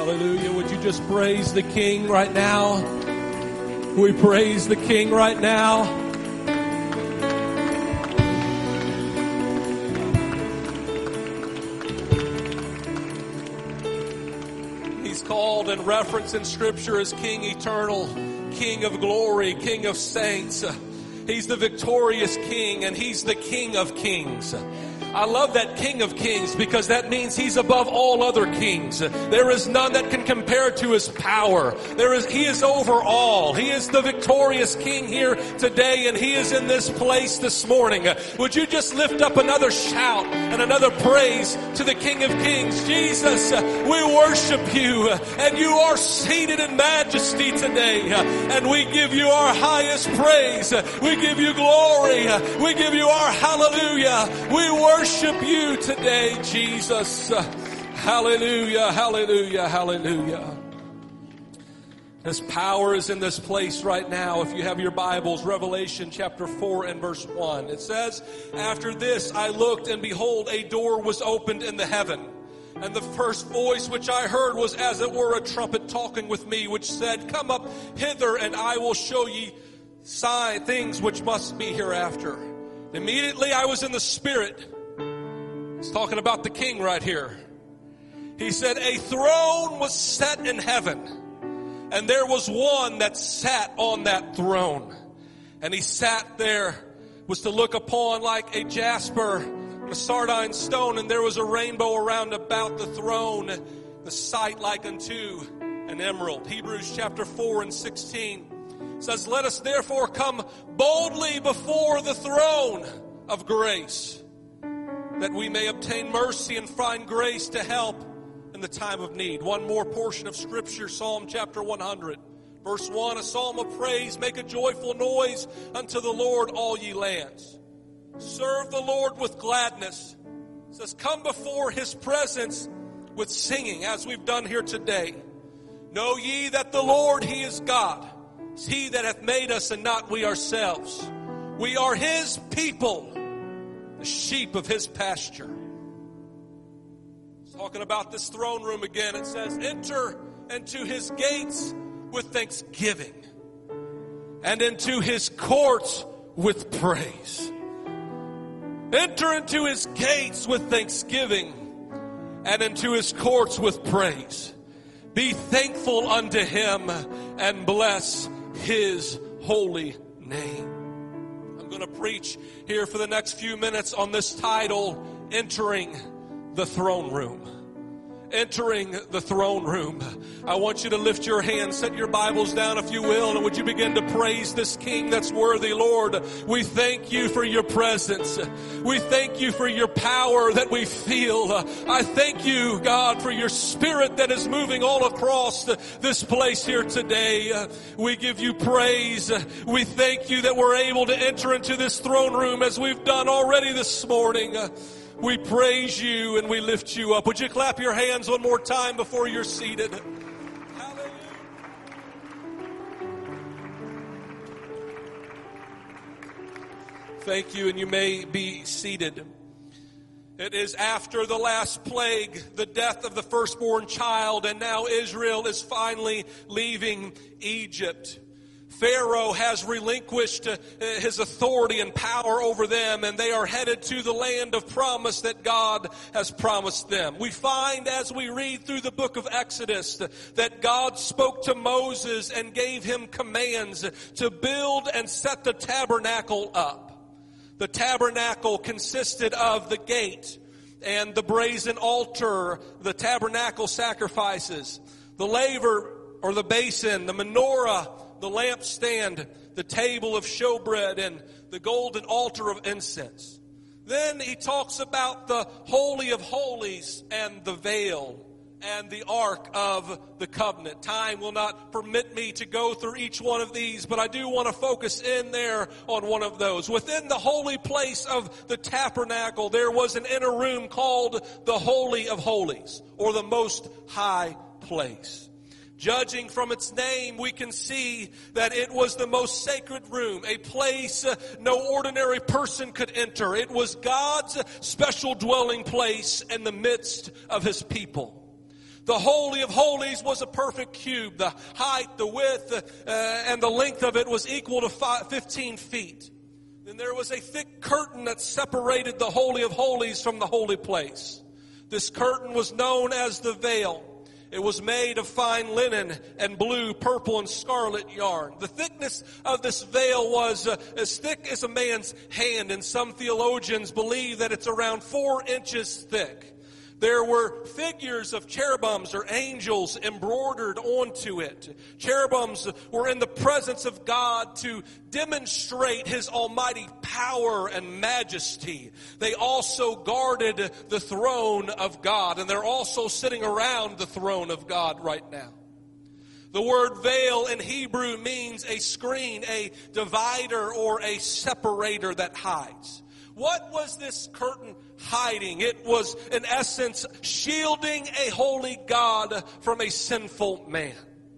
Hallelujah. Would you just praise the King right now? We praise the King right now. He's called and referenced in Scripture as King Eternal, King of Glory, King of Saints. He's the victorious King, and He's the King of Kings. I love that King of Kings because that means He's above all other kings. There is none that can compare to His power. He is over all. He is the victorious King here today, and He is in this place this morning. Would you just lift up another shout and another praise to the King of Kings? Jesus, we worship You, and You are seated in majesty today, and we give You our highest praise. We give You glory. We give You our hallelujah. We worship You today, Jesus. Hallelujah, hallelujah, hallelujah. His power is in this place right now. If you have your Bibles, Revelation chapter 4 and verse 1. It says, "After this I looked, and behold, a door was opened in the heaven. And the first voice which I heard was as it were a trumpet talking with me, which said, Come up hither, and I will show ye things which must be hereafter. Immediately I was in the Spirit." He's talking about the King right here. He said, "A throne was set in heaven, and there was one that sat on that throne. And He sat there, was to look upon like a jasper and a sardine stone, and there was a rainbow around about the throne, the sight like unto an emerald." Hebrews chapter 4 and 16 says, "Let us therefore come boldly before the throne of grace, that we may obtain mercy and find grace to help in the time of need." One more portion of Scripture, Psalm chapter 100, verse 1, "A psalm of praise, make a joyful noise unto the Lord, all ye lands. Serve the Lord with gladness." It says, "Come before His presence with singing," as we've done here today. "Know ye that the Lord, He is God. It's He that hath made us, and not we ourselves. We are His people, the sheep of His pasture." It's talking about this throne room again. It says, "Enter into His gates with thanksgiving, and into His courts with praise." Enter into His gates with thanksgiving, and into His courts with praise. Be thankful unto Him, and bless His holy name. I'm going to preach here for the next few minutes on this title, Entering the Throne Room. Entering the throne room. I want you to lift your hands, set your Bibles down if you will, and would you begin to praise this King that's worthy. Lord, we thank You for Your presence. We thank You for Your power that we feel. I thank You, God, for Your Spirit that is moving all across this place here today. We give You praise. We thank You that we're able to enter into this throne room as we've done already this morning. We praise You and we lift You up. Would you clap your hands one more time before you're seated? Hallelujah. Thank you, and you may be seated. It is after the last plague, the death of the firstborn child, and now Israel is finally leaving Egypt. Pharaoh has relinquished his authority and power over them, and they are headed to the land of promise that God has promised them. We find as we read through the book of Exodus that God spoke to Moses and gave him commands to build and set the tabernacle up. The tabernacle consisted of the gate and the brazen altar, the tabernacle sacrifices, the laver or the basin, the menorah, the lampstand, the table of showbread, and the golden altar of incense. Then he talks about the Holy of Holies and the veil and the Ark of the Covenant. Time will not permit me to go through each one of these, but I do want to focus in there on one of those. Within the holy place of the tabernacle, there was an inner room called the Holy of Holies, or the Most High Place. Judging from its name, we can see that it was the most sacred room, a place no ordinary person could enter. It was God's special dwelling place in the midst of His people. The Holy of Holies was a perfect cube. The height, the width, and the length of it was equal to 15 feet. Then there was a thick curtain that separated the Holy of Holies from the holy place. This curtain was known as the veil. It was made of fine linen and blue, purple, and scarlet yarn. The thickness of this veil was as thick as a man's hand, and some theologians believe that it's around 4 inches thick. There were figures of cherubims or angels embroidered onto it. Cherubims were in the presence of God to demonstrate His almighty power and majesty. They also guarded the throne of God, and they're also sitting around the throne of God right now. The word veil in Hebrew means a screen, a divider, or a separator that hides. What was this curtain hiding? It was, in essence, shielding a holy God from a sinful man.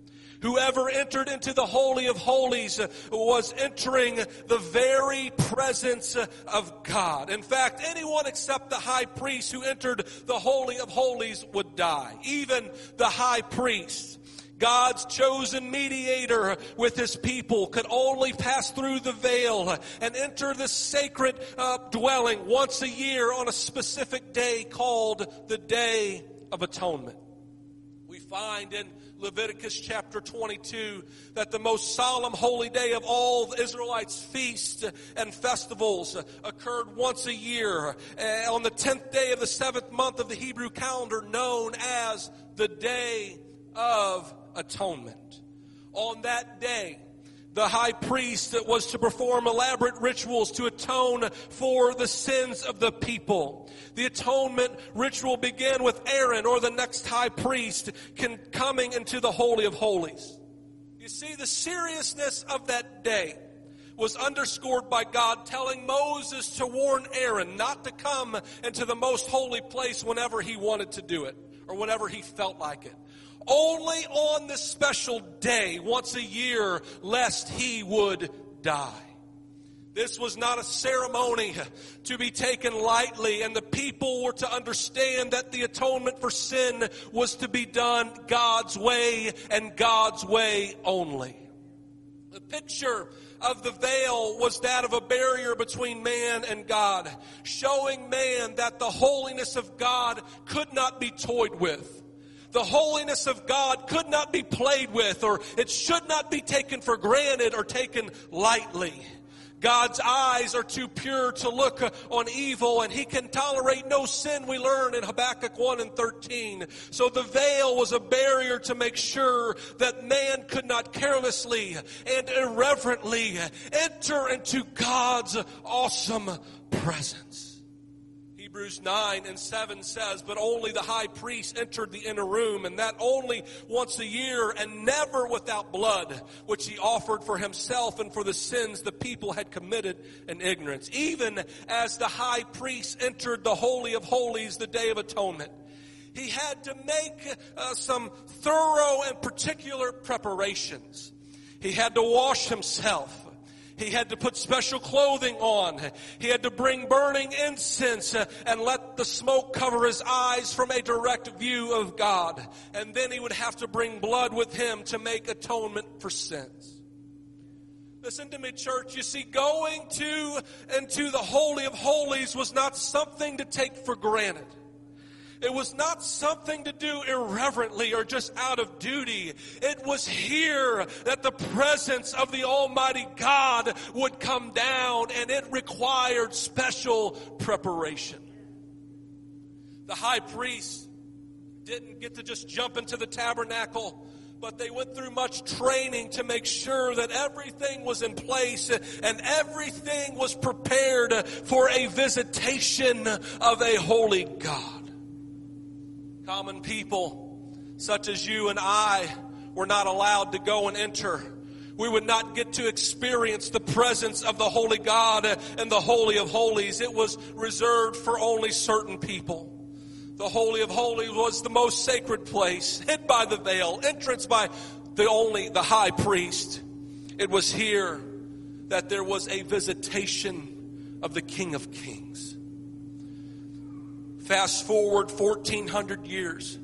Whoever entered into the Holy of Holies was entering the very presence of God. In fact, anyone except the high priest who entered the Holy of Holies would die. Even the high priest, God's chosen mediator with His people, could only pass through the veil and enter the sacred dwelling once a year on a specific day called the Day of Atonement. We find in Leviticus chapter 22 that the most solemn holy day of all the Israelites' feasts and festivals occurred once a year on the 10th day of the 7th month of the Hebrew calendar, known as the Day of Atonement. On that day, the high priest was to perform elaborate rituals to atone for the sins of the people. The atonement ritual began with Aaron, or the next high priest, coming into the Holy of Holies. You see, the seriousness of that day was underscored by God telling Moses to warn Aaron not to come into the most holy place whenever he wanted to do it, or whenever he felt like it. Only on this special day, once a year, lest he would die. This was not a ceremony to be taken lightly, and the people were to understand that the atonement for sin was to be done God's way and God's way only. The picture of the veil was that of a barrier between man and God, showing man that the holiness of God could not be toyed with. The holiness of God could not be played with, or it should not be taken for granted or taken lightly. God's eyes are too pure to look on evil, and He can tolerate no sin, we learn in Habakkuk 1 and 13. So the veil was a barrier to make sure that man could not carelessly and irreverently enter into God's awesome presence. Hebrews 9 and 7 says, but only the high priest entered the inner room, and that only once a year, and never without blood, which he offered for himself and for the sins the people had committed in ignorance. Even as the high priest entered the Holy of Holies, the Day of Atonement, he had to make some thorough and particular preparations. He had to wash himself. He had to put special clothing on. He had to bring burning incense and let the smoke cover his eyes from a direct view of God. And then he would have to bring blood with him to make atonement for sins. Listen to me, church. You see, going into the Holy of Holies was not something to take for granted. It was not something to do irreverently or just out of duty. It was here that the presence of the Almighty God would come down, and it required special preparation. The high priest didn't get to just jump into the tabernacle, but they went through much training to make sure that everything was in place and everything was prepared for a visitation of a holy God. Common people, such as you and I, were not allowed to go and enter. We would not get to experience the presence of the Holy God and the Holy of Holies. It was reserved for only certain people. The Holy of Holies was the most sacred place, hid by the veil, entrance by the high priest. It was here that there was a visitation of the King of Kings. Fast forward 1,400 years.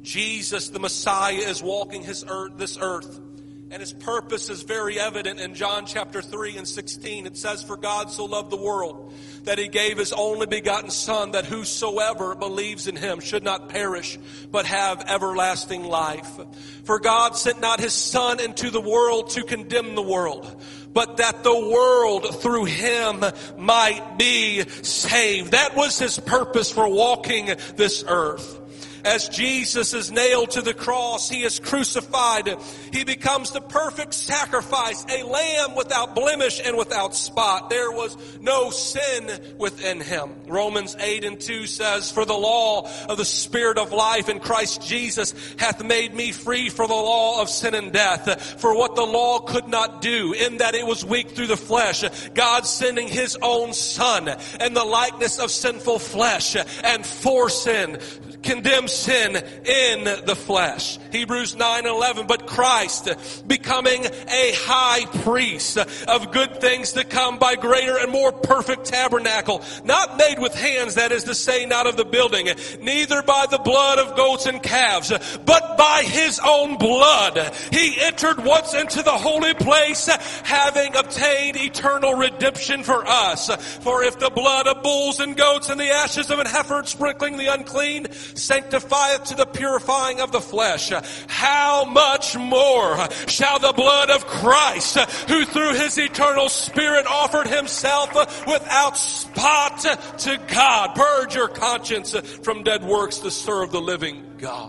Jesus, the Messiah, is walking this earth. And his purpose is very evident in John chapter 3 and 16. It says, "For God so loved the world that he gave his only begotten Son, that whosoever believes in him should not perish, but have everlasting life. For God sent not his Son into the world to condemn the world, but that the world through him might be saved." That was his purpose for walking this earth. As Jesus is nailed to the cross, he is crucified. He becomes the perfect sacrifice, a lamb without blemish and without spot. There was no sin within him. Romans 8 and 2 says, "For the law of the Spirit of life in Christ Jesus hath made me free from the law of sin and death. For what the law could not do, in that it was weak through the flesh, God sending his own Son in the likeness of sinful flesh, and for sin, condemn sin in the flesh." Hebrews 9:11, "But Christ, becoming a high priest of good things to come by greater and more perfect tabernacle, not made with hands, that is to say, not of the building, neither by the blood of goats and calves, but by his own blood, he entered once into the holy place, having obtained eternal redemption for us. For if the blood of bulls and goats and the ashes of an heifer sprinkling the unclean sanctifieth to the purifying of the flesh, how much more shall the blood of Christ, who through his eternal Spirit offered himself without spot to God, purge your conscience from dead works to serve the living God."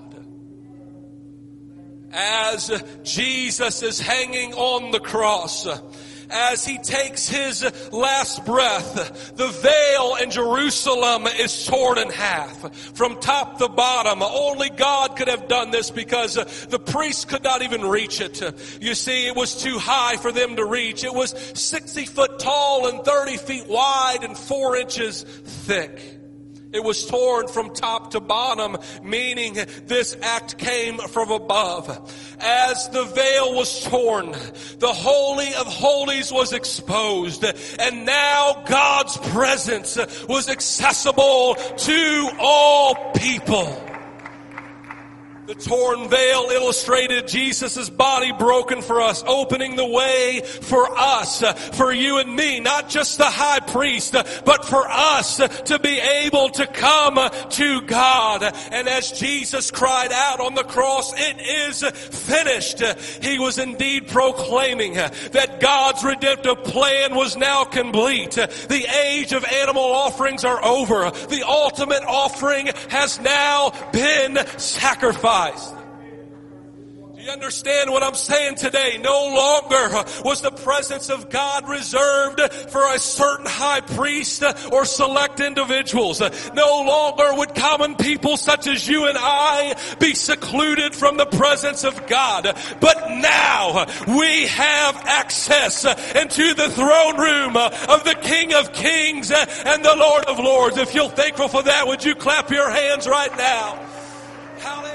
As Jesus is hanging on the cross, as he takes his last breath, the veil in Jerusalem is torn in half from top to bottom. Only God could have done this, because the priests could not even reach it. You see, it was too high for them to reach. It was 60 foot tall and 30 feet wide and 4 inches thick. It was torn from top to bottom, meaning this act came from above. As the veil was torn, the Holy of Holies was exposed, and now God's presence was accessible to all people. The torn veil illustrated Jesus' body broken for us, opening the way for us, for you and me, not just the high priest, but for us to be able to come to God. And as Jesus cried out on the cross, "It is finished," he was indeed proclaiming that God's redemptive plan was now complete. The age of animal offerings are over. The ultimate offering has now been sacrificed. Do you understand what I'm saying today? No longer was the presence of God reserved for a certain high priest or select individuals. No longer would common people such as you and I be secluded from the presence of God. But now we have access into the throne room of the King of Kings and the Lord of Lords. If you're thankful for that, would you clap your hands right now? Hallelujah.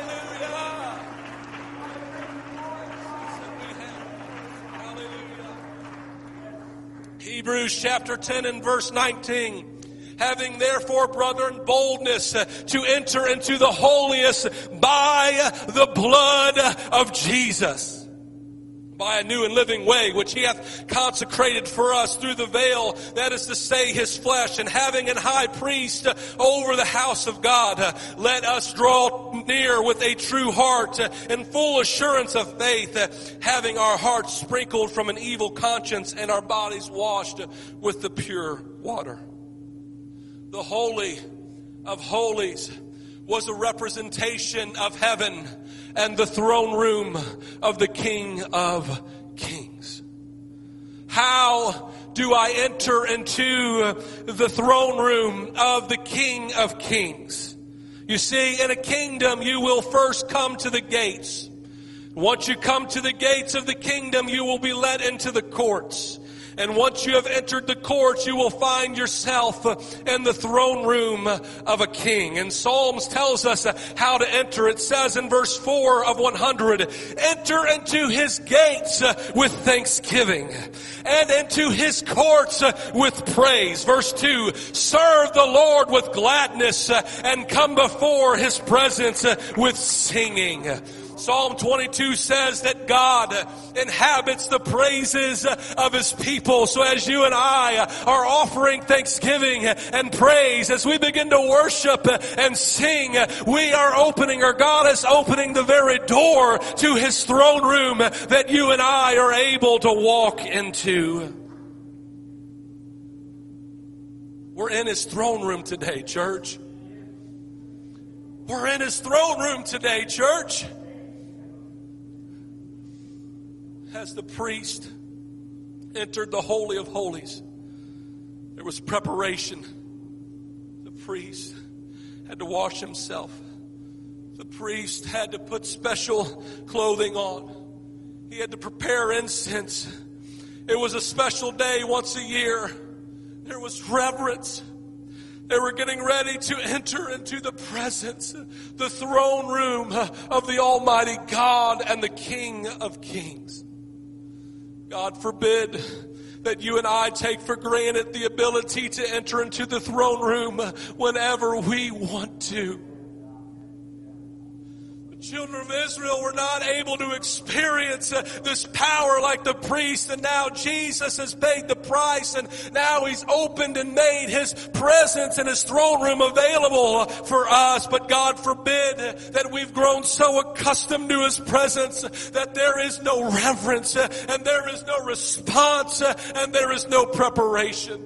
Hebrews chapter 10 and verse 19. "Having therefore, brethren, boldness to enter into the holiest by the blood of Jesus, by a new and living way, which he hath consecrated for us through the veil, that is to say, his flesh, and having an high priest over the house of God, let us draw near with a true heart and full assurance of faith, having our hearts sprinkled from an evil conscience and our bodies washed with the pure water." The Holy of Holies was a representation of heaven and the throne room of the King of Kings. How do I enter into the throne room of the King of Kings? You see, in a kingdom, you will first come to the gates. Once you come to the gates of the kingdom, you will be led into the courts. And once you have entered the courts, you will find yourself in the throne room of a king. And Psalms tells us how to enter. It says in verse 4 of 100, enter into his gates with thanksgiving and into his courts with praise. Verse 2, serve the Lord with gladness and come before his presence with singing. Psalm 22 says that God inhabits the praises of his people. So as you and I are offering thanksgiving and praise, as we begin to worship and sing, we are opening, or God is opening the very door to his throne room that you and I are able to walk into. We're in his throne room today, church. We're in his throne room today, church. As the priest entered the Holy of Holies, there was preparation. The priest had to wash himself. The priest had to put special clothing on. He had to prepare incense. It was a special day once a year. There was reverence. They were getting ready to enter into the presence, the throne room of the Almighty God and the King of Kings. God forbid that you and I take for granted the ability to enter into the throne room whenever we want to. The children of Israel were not able to experience this power like the priest, and now Jesus has paid the price, and now he's opened and made his presence and his throne room available for us. But God forbid that we've grown so accustomed to his presence that there is no reverence and there is no response and there is no preparation.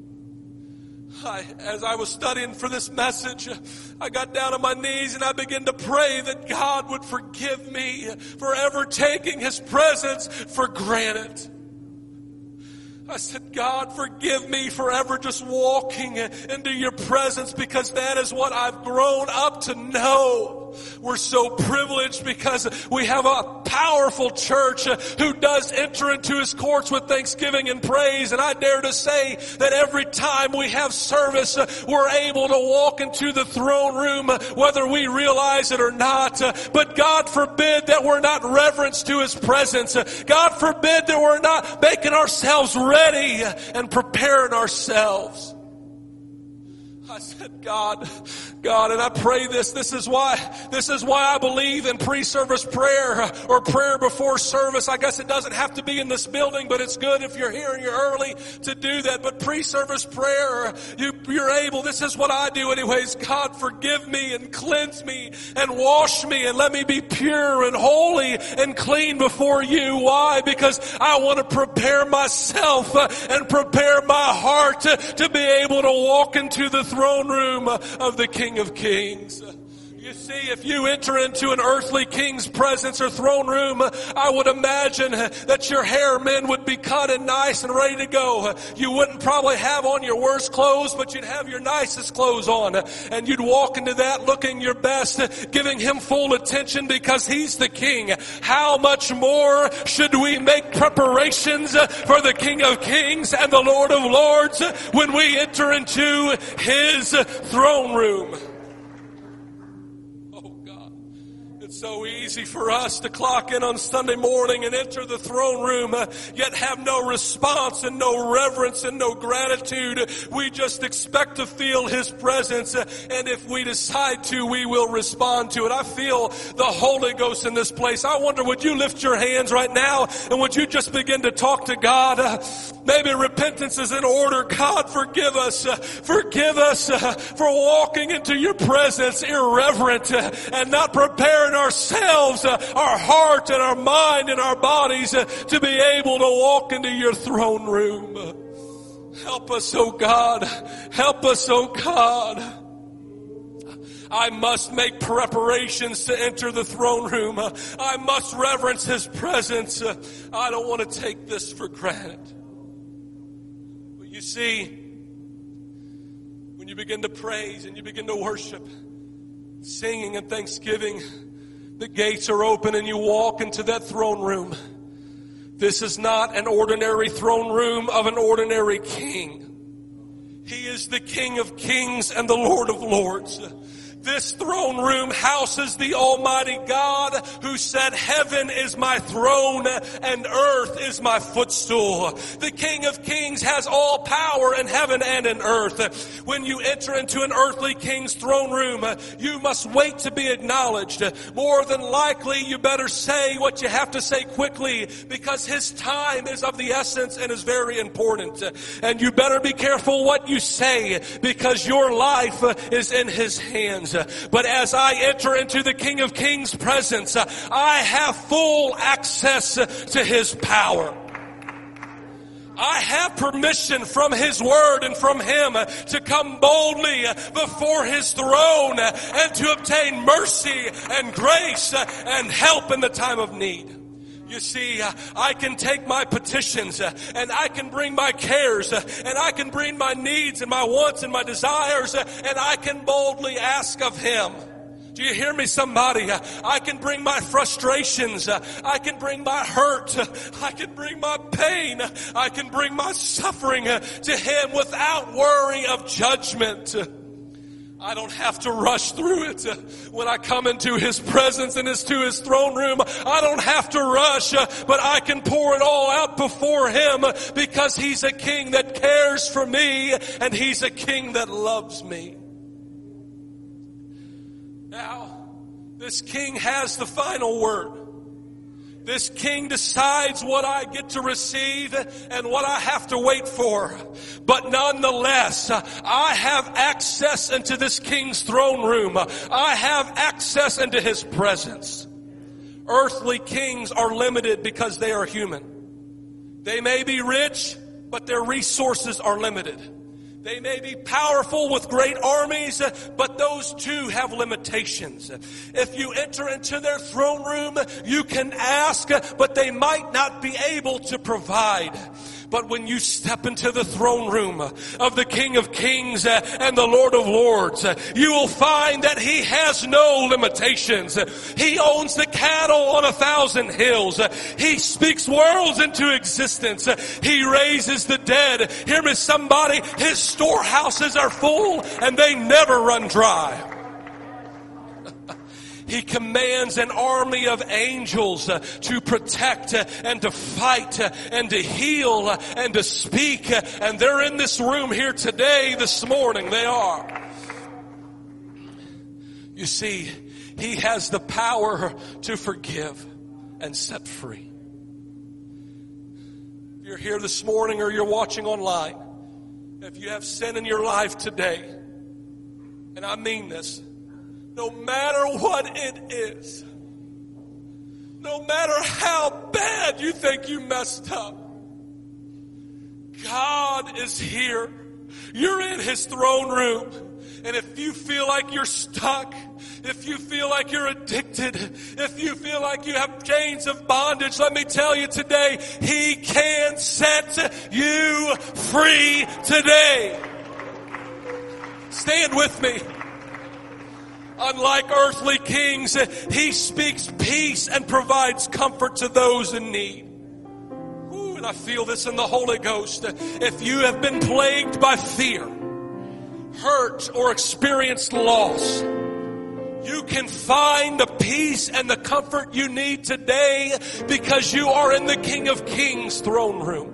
As I was studying for this message, I got down on my knees and I began to pray that God would forgive me for ever taking his presence for granted. I said, God, forgive me for ever just walking into your presence, because that is what I've grown up to know. We're so privileged because we have a powerful church who does enter into his courts with thanksgiving and praise. And I dare to say that every time we have service, we're able to walk into the throne room, whether we realize it or not. But God forbid that we're not reverenced to his presence. God forbid that we're not making ourselves ready and preparing ourselves. I said, God, and I pray this. This is why I believe in pre-service prayer or prayer before service. I guess it doesn't have to be in this building, but it's good if you're here and you're early to do that. But pre-service prayer, you're able. This is what I do anyways. God, forgive me and cleanse me and wash me and let me be pure and holy and clean before you. Why? Because I want to prepare myself and prepare my heart to be able to walk into the throne room of the King of Kings. You see, if you enter into an earthly king's presence or throne room, I would imagine that your hair, men, would be cut and nice and ready to go. You wouldn't probably have on your worst clothes, but you'd have your nicest clothes on. And you'd walk into that looking your best, giving him full attention because he's the king. How much more should we make preparations for the King of Kings and the Lord of Lords when we enter into his throne room? It's so easy for us to clock in on Sunday morning and enter the throne room, yet have no response and no reverence and no gratitude. We just expect to feel his presence, and if we decide to, we will respond to it. I feel the Holy Ghost in this place. I wonder, would you lift your hands right now and would you just begin to talk to God? Maybe repentance is in order. God, forgive us. Forgive us for walking into your presence irreverent and not preparing ourselves, our heart and our mind and our bodies to be able to walk into your throne room. Help us, oh God. Help us, oh God. I must make preparations to enter the throne room. I must reverence his presence. I don't want to take this for granted. But you see, when you begin to praise and you begin to worship, singing and thanksgiving, the gates are open and you walk into that throne room. This is not an ordinary throne room of an ordinary king. He is the King of Kings and the Lord of Lords. This throne room houses the Almighty God who said, heaven is my throne and earth is my footstool. The King of Kings has all power in heaven and in earth. When you enter into an earthly king's throne room, you must wait to be acknowledged. More than likely, you better say what you have to say quickly, because his time is of the essence and is very important. And you better be careful what you say, because your life is in his hands. But as I enter into the King of Kings' presence, I have full access to his power. I have permission from his word and from him to come boldly before his throne and to obtain mercy and grace and help in the time of need. You see, I can take my petitions and I can bring my cares and I can bring my needs and my wants and my desires and I can boldly ask of him. Do you hear me, somebody? I can bring my frustrations. I can bring my hurt. I can bring my pain. I can bring my suffering to him without worry of judgment. I don't have to rush through it. When I come into his presence and to his throne room, I don't have to rush, but I can pour it all out before him, because he's a king that cares for me and he's a king that loves me. Now, this king has the final word. This king decides what I get to receive and what I have to wait for. But nonetheless, I have access into this king's throne room. I have access into his presence. Earthly kings are limited because they are human. They may be rich, but their resources are limited. They may be powerful with great armies, but those too have limitations. If you enter into their throne room, you can ask, but they might not be able to provide. But when you step into the throne room of the King of Kings and the Lord of Lords, you will find that he has no limitations. He owns the cattle on 1,000 hills. He speaks worlds into existence. He raises the dead. Hear me, somebody. His storehouses are full and they never run dry. He commands an army of angels to protect and to fight and to heal and to speak. And they're in this room here today, this morning. They are. You see, he has the power to forgive and set free. If you're here this morning or you're watching online, if you have sin in your life today, and I mean this, no matter what it is, no matter how bad you think you messed up, God is here. You're in his throne room. And if you feel like you're stuck, if you feel like you're addicted, if you feel like you have chains of bondage, let me tell you today, he can set you free today. Stand with me. Unlike earthly kings, he speaks peace and provides comfort to those in need. Ooh, and I feel this in the Holy Ghost. If you have been plagued by fear, hurt, or experienced loss, you can find the peace and the comfort you need today because you are in the King of Kings' throne room.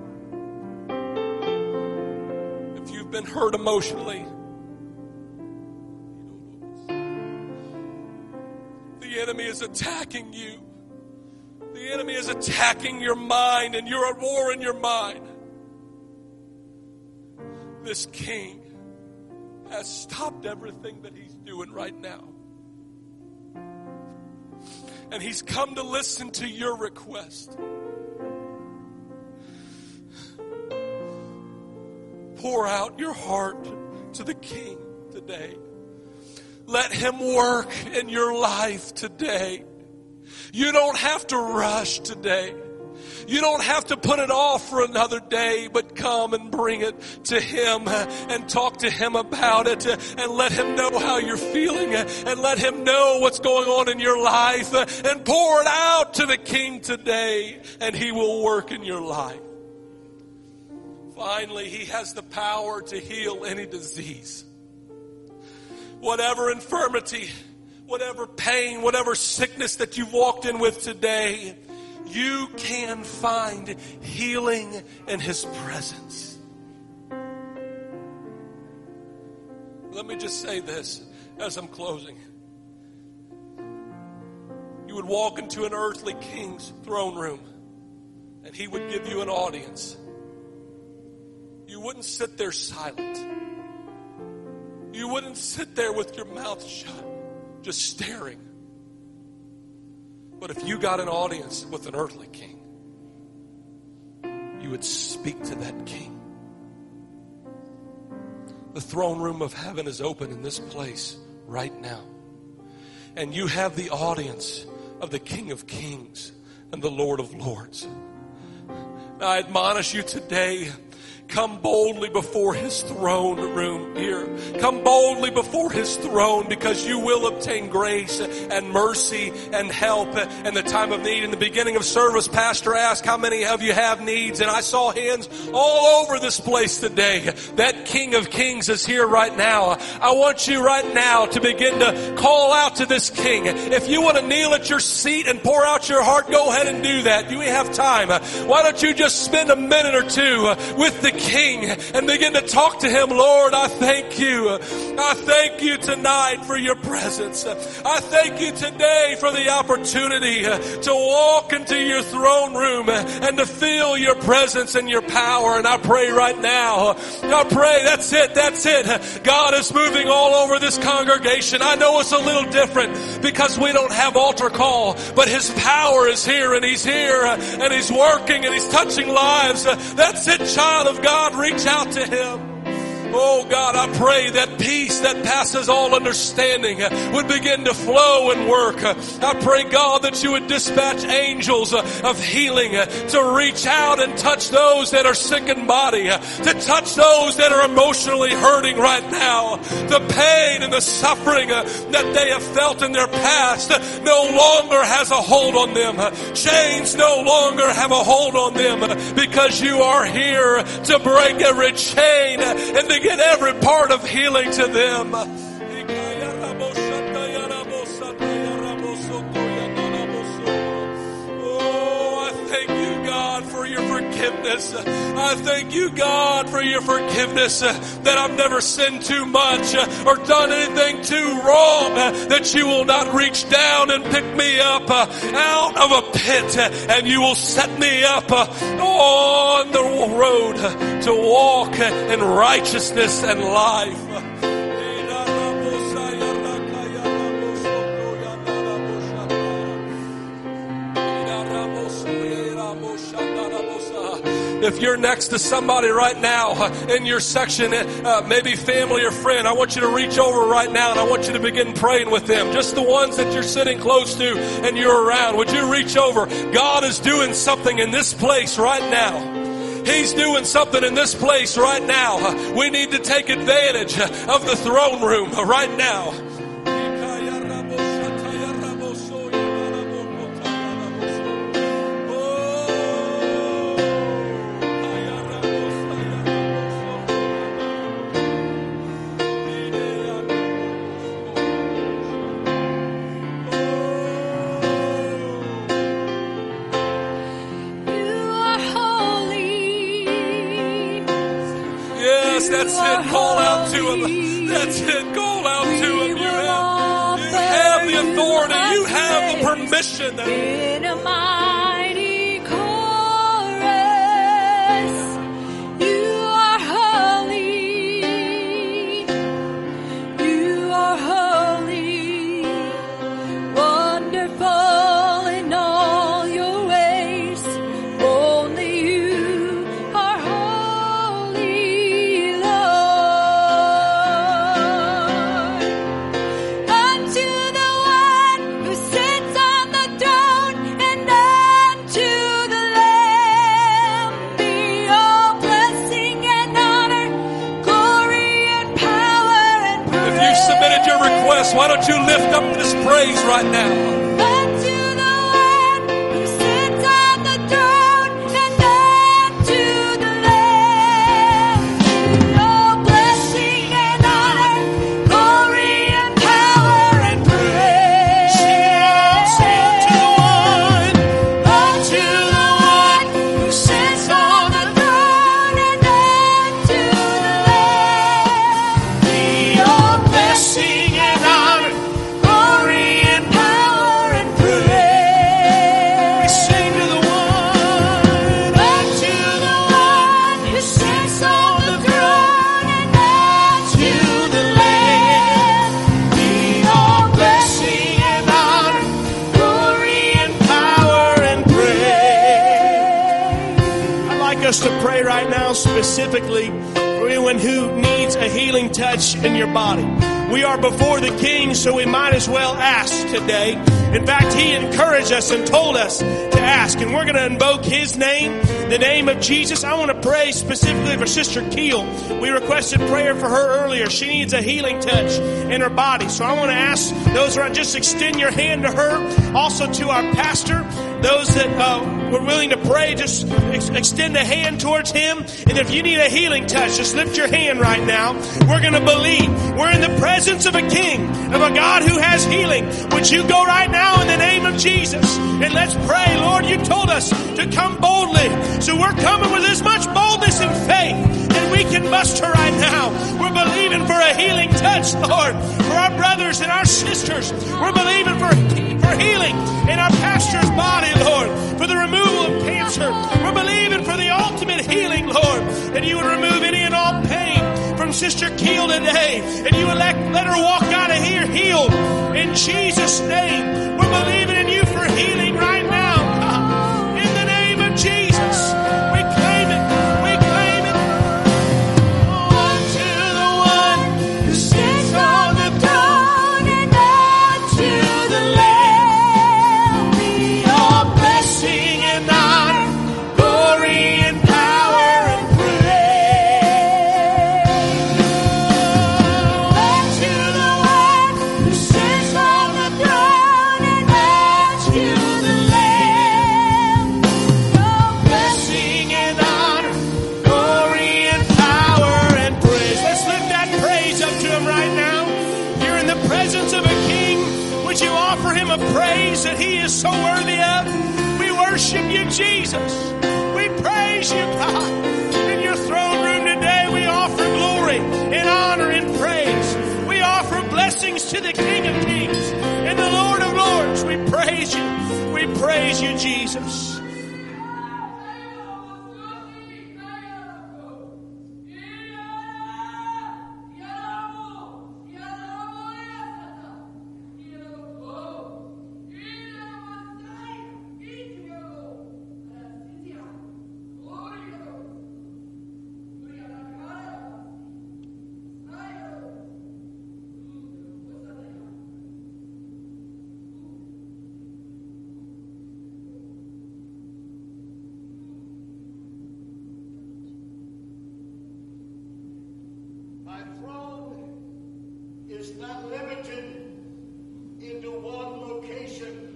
If you've been hurt emotionally, the enemy is attacking you. The enemy is attacking your mind, and you're at war in your mind. This king has stopped everything that he's doing right now. And he's come to listen to your request. Pour out your heart to the king today. Let him work in your life today. You don't have to rush today. You don't have to put it off for another day, but come and bring it to Him and talk to Him about it and let Him know how you're feeling and let Him know what's going on in your life and pour it out to the King today, and He will work in your life. Finally, He has the power to heal any disease. Whatever infirmity, whatever pain, whatever sickness that you've walked in with today, you can find healing in His presence. Let me just say this as I'm closing. You would walk into an earthly king's throne room, and he would give you an audience. You wouldn't sit there silent. You wouldn't sit there with your mouth shut, just staring. But if you got an audience with an earthly king, you would speak to that king. The throne room of heaven is open in this place right now. And you have the audience of the King of Kings and the Lord of Lords. Now, I admonish you today, come boldly before His throne room here. Come boldly before His throne, because you will obtain grace and mercy and help in the time of need. In the beginning of service, Pastor asked how many of you have needs, and I saw hands all over this place today. That King of Kings is here right now. I want you right now to begin to call out to this King. If you want to kneel at your seat and pour out your heart, go ahead and do that. You have time. Why don't you just spend a minute or two with the King and begin to talk to Him. Lord, I thank you. I thank you tonight for your presence. I thank you today for the opportunity to walk into your throne room and to feel your presence and your power. And I pray right now, I pray, that's it. God is moving all over this congregation. I know it's a little different because we don't have altar call, but His power is here, and He's here, and He's working, and He's touching lives. That's it, child of God. Reach out to Him. Oh God, I pray that peace that passes all understanding would begin to flow and work. I pray, God, that you would dispatch angels of healing to reach out and touch those that are sick in body, to touch those that are emotionally hurting right now. The pain and the suffering that they have felt in their past no longer has a hold on them. Chains no longer have a hold on them, because you are here to break every chain and to get every part of healing to them. Oh, I thank you, God, for your forgiveness. I thank you, God, for your forgiveness, that I've never sinned too much or done anything too wrong, that you will not reach down and pick me up out of a pit, and you will set me up on the road to walk in righteousness and life. If you're next to somebody right now in your section, maybe family or friend, I want you to reach over right now and I want you to begin praying with them. Just the ones that you're sitting close to and you're around. Would you reach over? God is doing something in this place right now. He's doing something in this place right now. We need to take advantage of the throne room right now. That's it. Call out to Him. That's it. Call out to Him. You have the authority. You have the permission. In a mighty chorus, you are holy. You are holy. Wonderful in all your ways. Only you are holy. Unto the one who sits on the throne and praise right now. Us to pray right now specifically for anyone who needs a healing touch in your body. We are before the King, so we might as well ask today. In fact, He encouraged us and told us to ask, and we're going to invoke His name, the name of Jesus. I want to pray specifically for Sister Keel. We requested prayer for her earlier. She needs a healing touch in her body. So I want to ask those around, just extend your hand to her. Also to our pastor, those that were willing to pray, just extend a hand towards him. And if you need a healing touch, just lift your hand right now. We're going to believe. We're in the presence of a King, of a God who has healing. Would you go right now in the name of Jesus? And let's pray. Lord, you told us to come boldly. So we're coming with as much boldness and faith that we can muster right now. We're believing for a healing touch, Lord, for our brothers and our sisters. We're believing for healing in our pastor's body, Lord, for the removal of cancer. We're believing for the ultimate healing, Lord, that you would remove any and all pain from Sister Keel today, and you would let her walk out of here healed in Jesus' name. We're believing in you for healing right now, God. In the name of Jesus, we claim it. We claim it. On to the one who sits on the throne, and on to the Lamb be all blessing and honor, glory and power and praise. On to the one who sits on the throne, and on to the Lamb be all blessing and honor, glory and power and praise. Let's lift that praise up to Him right now. You're in the presence of a King. Would you offer Him a praise that He is so worthy of? We worship you, Jesus. We praise you, God. In your throne room today, we offer glory and honor and praise. We offer blessings to the King of Kings and the Lord of Lords. We praise you. We praise you, Jesus. My throne is not limited into one location,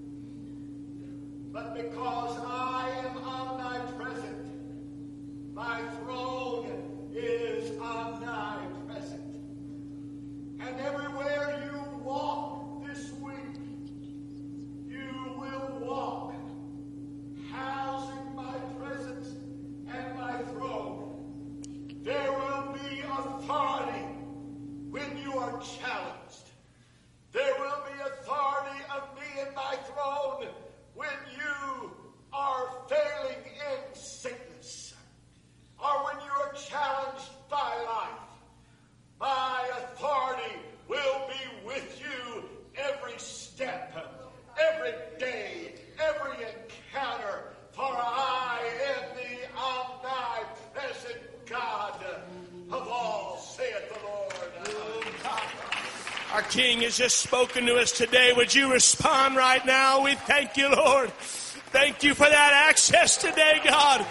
but because I am omnipresent, my throne is omnipresent. And everywhere you walk this week, you will walk, housing my presence and my throne. There will be authority when you are challenged. There will be authority of me and my throne when you are failing in sickness, or when you are challenged by life. My authority will be with you every step, every day, every encounter, for I am the omnipresent God of all, saith the Lord. Our King has just spoken to us today. Would you respond right now? We thank you, Lord. Thank you for that access today, God.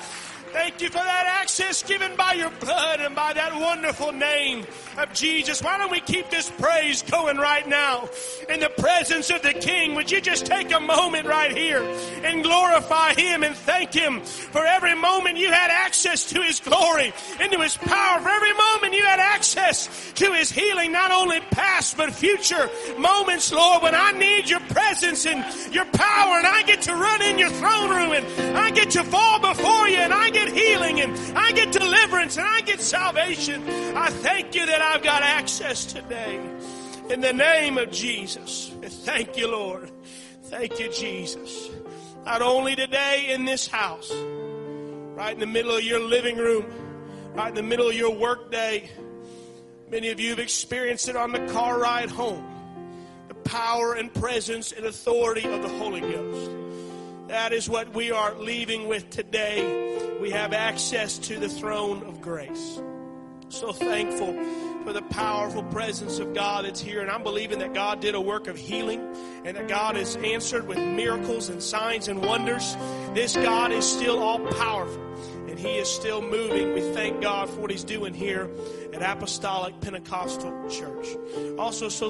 Thank you for that access given by your blood and by that wonderful name of Jesus. Why don't we keep this praise going right now in the presence of the King? Would you just take a moment right here and glorify Him and thank Him for every moment you had access to His glory and to His power, for every moment you had access to His healing, not only past but future moments, Lord, when I need your presence and your power, and I get to run in your throne room, and I get to fall before you, and I get healing, and I get deliverance, and I get salvation. I thank you that I've got access today in the name of Jesus. Thank you, Lord. Thank you, Jesus. Not only today in this house, right in the middle of your living room, right in the middle of your work day. Many of you have experienced it on the car ride home. The power and presence and authority of the Holy Ghost. That is what we are leaving with today. We have access to the throne of grace. So thankful for the powerful presence of God that's here. And I'm believing that God did a work of healing and that God has answered with miracles and signs and wonders. This God is still all powerful and He is still moving. We thank God for what He's doing here at Apostolic Pentecostal Church. Also, so